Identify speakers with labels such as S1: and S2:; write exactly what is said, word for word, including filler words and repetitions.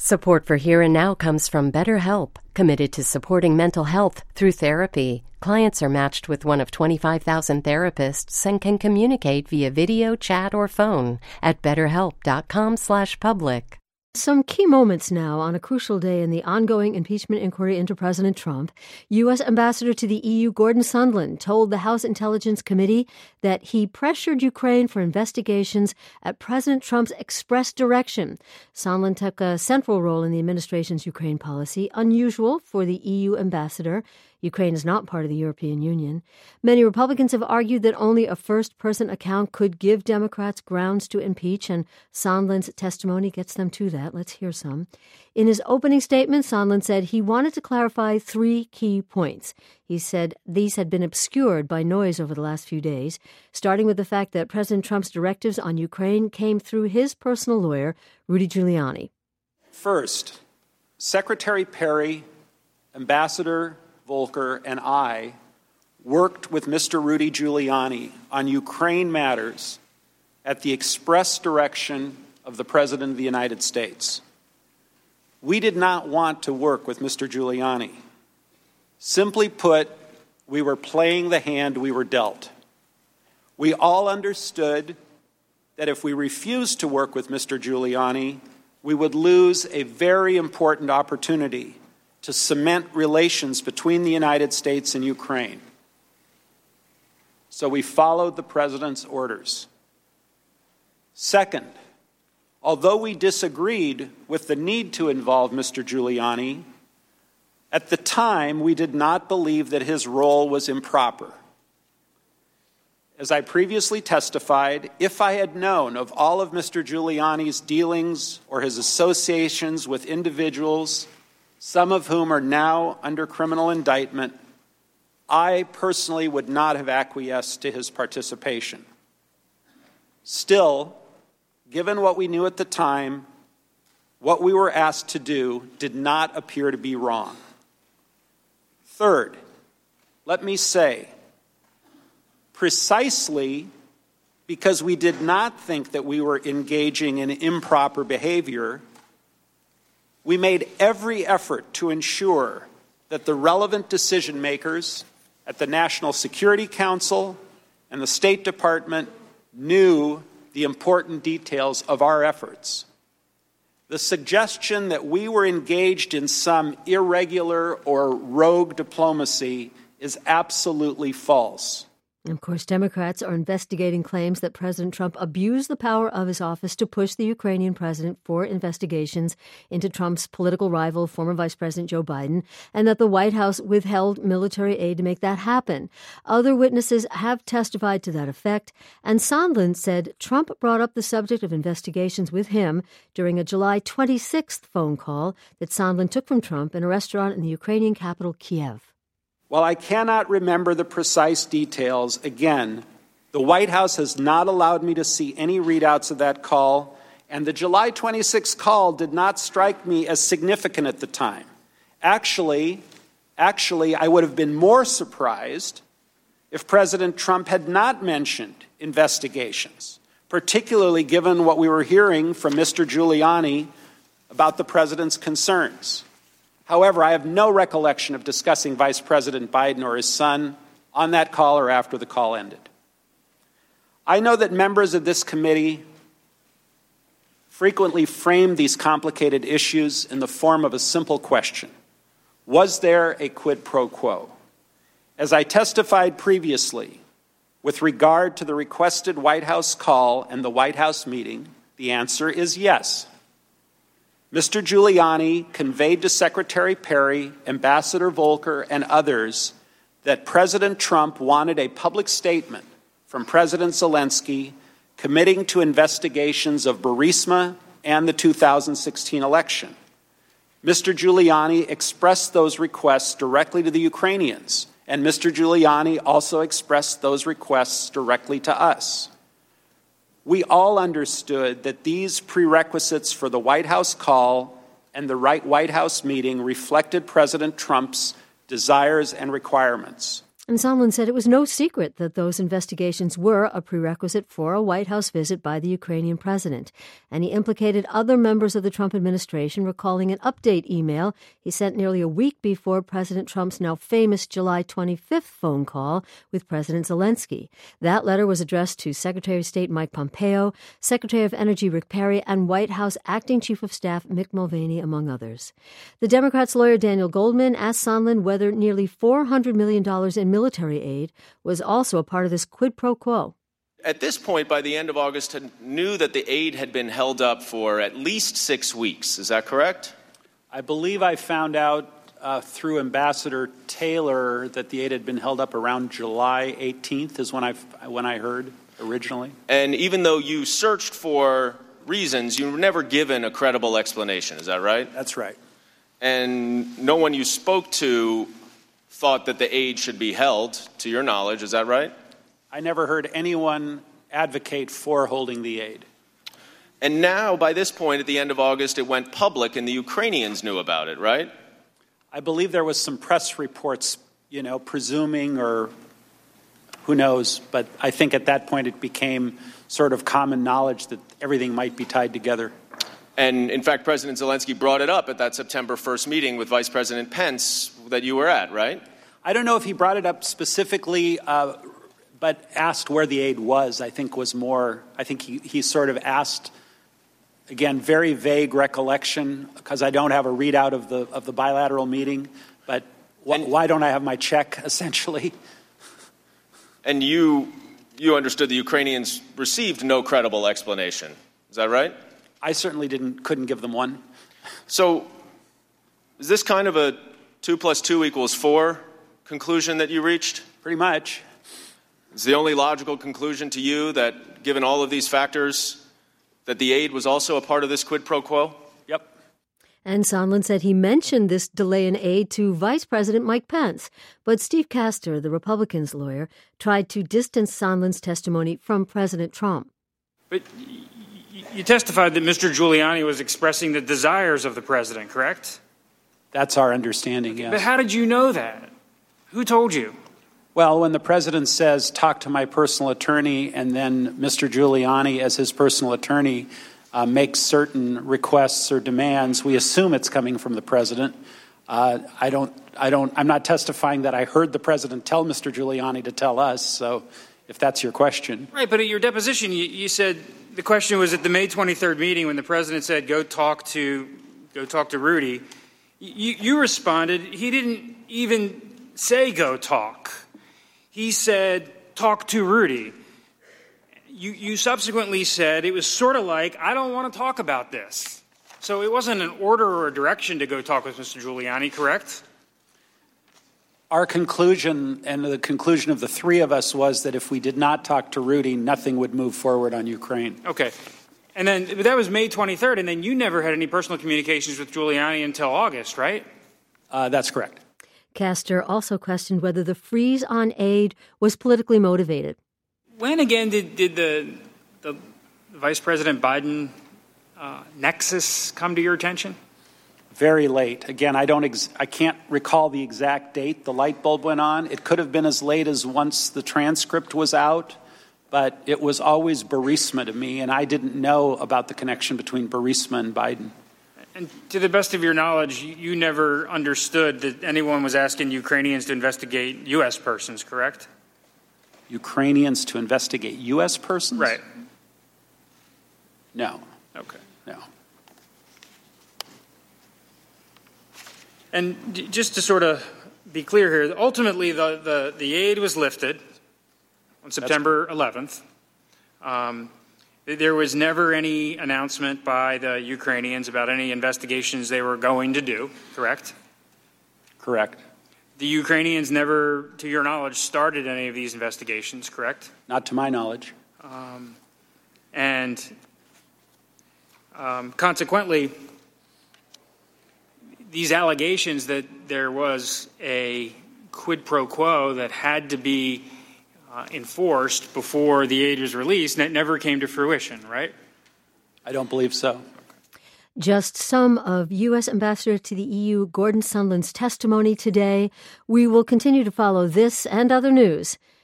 S1: Support for Here and Now comes from BetterHelp, committed to supporting mental health through therapy. Clients are matched with one of twenty-five thousand therapists and can communicate via video, chat, or phone at betterhelp.com slash public.
S2: Some key moments now on a crucial day in the ongoing impeachment inquiry into President Trump. U S. Ambassador to the E U Gordon Sondland told the House Intelligence Committee that he pressured Ukraine for investigations at President Trump's express direction. Sondland took a central role in the administration's Ukraine policy, unusual for the E U ambassador. Ukraine is not part of the European Union. Many Republicans have argued that only a first-person account could give Democrats grounds to impeach, and Sondland's testimony gets them to that. Let's hear some. In his opening statement, Sondland said he wanted to clarify three key points. He said these had been obscured by noise over the last few days, starting with the fact that President Trump's directives on Ukraine came through his personal lawyer, Rudy Giuliani.
S3: First, Secretary Perry, Ambassador Volker, and I worked with Mister Rudy Giuliani on Ukraine matters at the express direction of the President of the United States. We did not want to work with Mister Giuliani. Simply put, we were playing the hand we were dealt. We all understood that if we refused to work with Mister Giuliani, we would lose a very important opportunity to cement relations between the United States and Ukraine. So we followed the President's orders. Second, although we disagreed with the need to involve Mister Giuliani, at the time we did not believe that his role was improper. As I previously testified, if I had known of all of Mister Giuliani's dealings or his associations with individuals, some of whom are now under criminal indictment, I personally would not have acquiesced to his participation. Still, given what we knew at the time, what we were asked to do did not appear to be wrong. Third, let me say, precisely because we did not think that we were engaging in improper behavior, we made every effort to ensure that the relevant decision makers at the National Security Council and the State Department knew the important details of our efforts. The suggestion that we were engaged in some irregular or rogue diplomacy is absolutely false.
S2: Of course, Democrats are investigating claims that President Trump abused the power of his office to push the Ukrainian president for investigations into Trump's political rival, former Vice President Joe Biden, and that the White House withheld military aid to make that happen. Other witnesses have testified to that effect, and Sondland said Trump brought up the subject of investigations with him during a July twenty-sixth phone call that Sondland took from Trump in a restaurant in the Ukrainian capital, Kiev.
S3: While I cannot remember the precise details, again, the White House has not allowed me to see any readouts of that call, and the July twenty-sixth call did not strike me as significant at the time. Actually, actually, I would have been more surprised if President Trump had not mentioned investigations, particularly given what we were hearing from Mister Giuliani about the president's concerns. However, I have no recollection of discussing Vice President Biden or his son on that call or after the call ended. I know that members of this committee frequently frame these complicated issues in the form of a simple question: was there a quid pro quo? As I testified previously, with regard to the requested White House call and the White House meeting, the answer is yes. Mister Giuliani conveyed to Secretary Perry, Ambassador Volker, and others that President Trump wanted a public statement from President Zelensky committing to investigations of Burisma and the two thousand sixteen election. Mister Giuliani expressed those requests directly to the Ukrainians, and Mister Giuliani also expressed those requests directly to us. We all understood that these prerequisites for the White House call and the White House meeting reflected President Trump's desires and requirements.
S2: And Sondland said it was no secret that those investigations were a prerequisite for a White House visit by the Ukrainian president. And he implicated other members of the Trump administration, recalling an update email he sent nearly a week before President Trump's now famous July twenty-fifth phone call with President Zelensky. That letter was addressed to Secretary of State Mike Pompeo, Secretary of Energy Rick Perry, and White House Acting Chief of Staff Mick Mulvaney, among others. The Democrats' lawyer Daniel Goldman asked Sondland whether nearly four hundred million dollars in military aid was also a part of this quid pro quo.
S4: At this point, by the end of August, had knew that the aid had been held up for at least six weeks. Is that correct?
S3: I believe I found out uh, through Ambassador Taylor that the aid had been held up around July eighteenth is when I when I heard originally.
S4: And even though you searched for reasons, you were never given a credible explanation. Is that right?
S3: That's right.
S4: And no one you spoke to thought that the aid should be held, to your knowledge. Is that right?
S3: I never heard anyone advocate for holding the aid.
S4: And now, by this point, at the end of August, it went public and the Ukrainians knew about it, right?
S3: I believe there was some press reports, you know, presuming or who knows, but I think at that point it became sort of common knowledge that everything might be tied together.
S4: And, in fact, President Zelensky brought it up at that September first meeting with Vice President Pence that you were at, right?
S3: I don't know if he brought it up specifically, uh, but asked where the aid was, I think was more, I think he, he sort of asked, again, very vague recollection, because I don't have a readout of the of the bilateral meeting, but wh- and, why don't I have my check, essentially?
S4: And you you understood the Ukrainians received no credible explanation. Is that right?
S3: I certainly didn't, couldn't give them one.
S4: So is this kind of a two plus two equals four conclusion that you reached?
S3: Pretty much.
S4: Is the only logical conclusion to you that, given all of these factors, that the aid was also a part of this quid pro quo?
S3: Yep.
S2: And Sondland said he mentioned this delay in aid to Vice President Mike Pence. But Steve Castor, the Republicans' lawyer, tried to distance Sondland's testimony from President Trump.
S5: But you testified that Mister Giuliani was expressing the desires of the president, correct?
S3: That's our understanding, yes.
S5: But how did you know that? Who told you?
S3: Well, when the president says, talk to my personal attorney, and then Mister Giuliani, as his personal attorney, uh, makes certain requests or demands, we assume it's coming from the president. Uh, I don't, I don't, I'm not testifying that I heard the president tell Mister Giuliani to tell us, so if that's your question.
S5: Right, but at your deposition, you, you said the question was at the May twenty-third meeting when the president said, go talk to, go talk to Rudy. You, you responded, he didn't even say go talk. He said, talk to Rudy. You, you subsequently said it was sort of like, I don't want to talk about this. So it wasn't an order or a direction to go talk with Mister Giuliani, correct?
S3: Our conclusion, and the conclusion of the three of us, was that if we did not talk to Rudy, nothing would move forward on Ukraine.
S5: Okay. And then but that was May twenty-third, and then you never had any personal communications with Giuliani until August, right?
S3: Uh, that's correct.
S2: Castor also questioned whether the freeze on aid was politically motivated.
S5: When again did, did the, the Vice President Biden uh, nexus come to your attention?
S3: Very late. Again, I don't. Ex- I can't recall the exact date the light bulb went on. It could have been as late as once the transcript was out, but it was always Burisma to me, and I didn't know about the connection between Burisma and Biden.
S5: And to the best of your knowledge, you never understood that anyone was asking Ukrainians to investigate U S persons, correct?
S3: Ukrainians to investigate U S persons?
S5: Right.
S3: No.
S5: Okay.
S3: No.
S5: And just to sort of be clear here, ultimately the, the, the aid was lifted on September eleventh. Um, there was never any announcement by the Ukrainians about any investigations they were going to do, correct?
S3: Correct.
S5: The Ukrainians never, to your knowledge, started any of these investigations, correct?
S3: Not to my knowledge.
S5: Um, and um, consequently, these allegations that there was a quid pro quo that had to be uh, enforced before the aid was released, and it never came to fruition, right?
S3: I don't believe so.
S2: Just some of U S. Ambassador to the E U Gordon Sondland's testimony today. We will continue to follow this and other news